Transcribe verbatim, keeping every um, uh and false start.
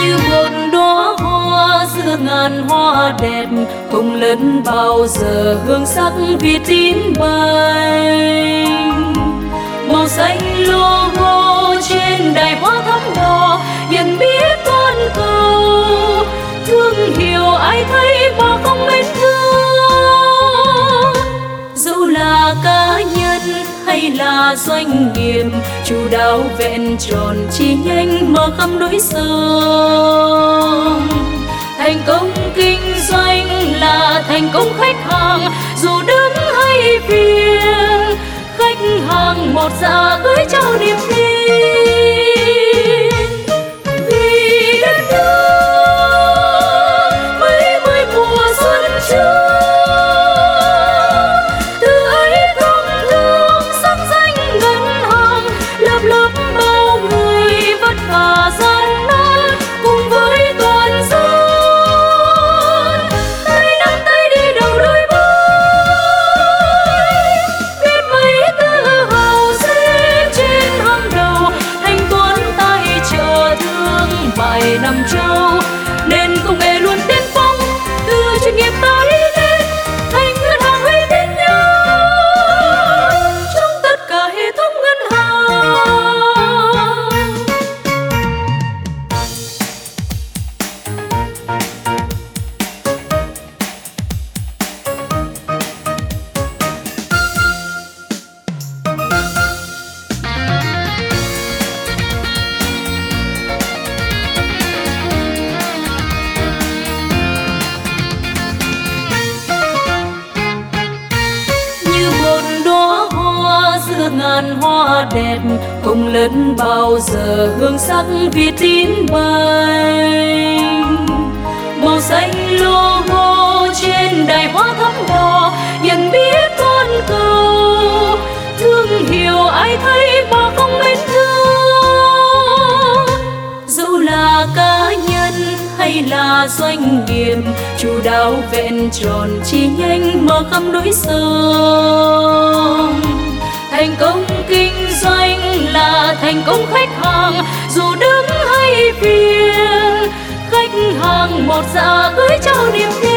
như một đóa hoa giữa ngàn hoa đẹp, không lẫn bao giờ hương sắc vì tín bay. Màu xanh logo trên đài hoa thắm đỏ nhận biết con cầu, thương hiểu ai thấy mà không mến thương. Dẫu là cá nhân hay là doanh nghiệp, chu đáo vẹn tròn chi nhánh mở khắp núi sông. Thành công kinh doanh là thành công khách hàng, dù đứng hay phiền, khách hàng một dạ gửi trao niềm tin. Vì đất nước mấy mươi mùa xuân trước, từ ấy không thương sắc danh ngân hàng, lớp lớp bao người vất vả gian nan cùng với toàn dân, tay nắm tay đi đầu đôi vai, biết mấy tự hào xếp trên hàng đầu, thanh toán tài trợ thương mại năm châu. Nên công nghệ luôn tiên phong, từ chuyên nghiệp ta đi lên thành ngân hàng uy tín nhất trong tất cả hệ thống ngân hàng. Như một đóa hoa giữa ngàn hoa đẹp, không lẫn bao giờ hương sắc vì tín bay. Màu xanh logo trên đài hoa thắm đỏ nhận biết con cầu, thương hiểu ai thấy mà không mến thương. Dẫu là cá nhân hay là doanh nghiệp, chu đáo vẹn tròn chi nhánh mở khắp núi sông. Thành công kinh doanh là thành công khách hàng, dù đứng hay phiền, khách hàng một dạ gửi trao niềm tin.